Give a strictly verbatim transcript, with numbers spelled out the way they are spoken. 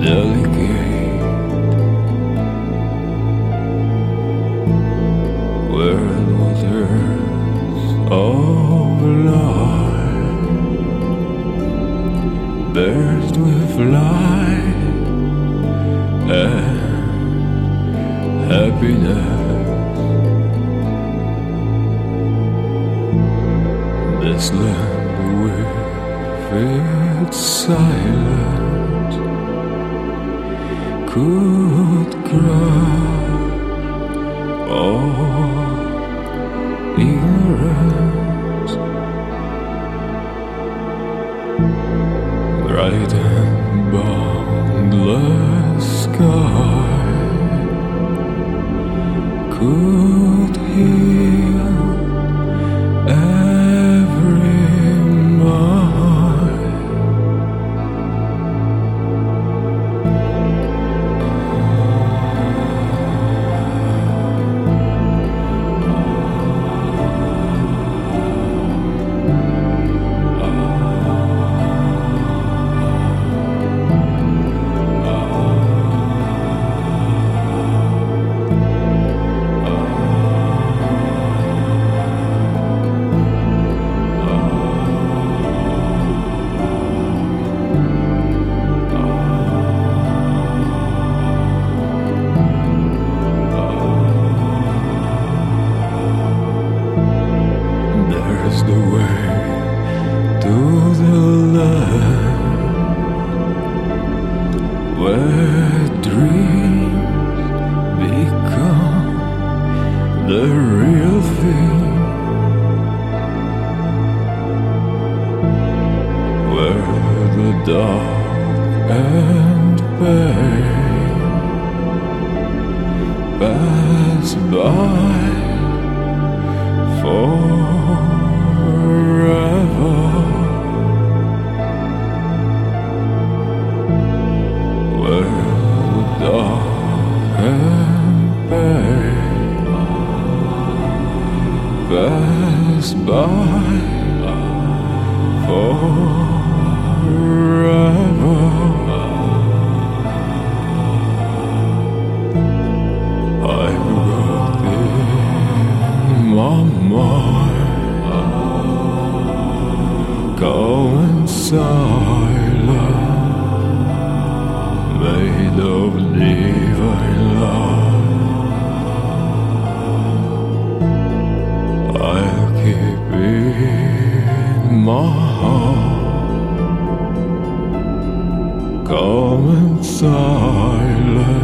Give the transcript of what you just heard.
delicate, where the waters of life burst with light and happiness. This land with its silence could crush all ignorance. Bright and boundless sky could heal every mind. There's the way to the land where dreams become the real thing, where the dark and pain pass by forever, where the dark and pain pass by forever. I've got in my mind calm and silent, made of divine love. I'll keep in my heart calm and silent.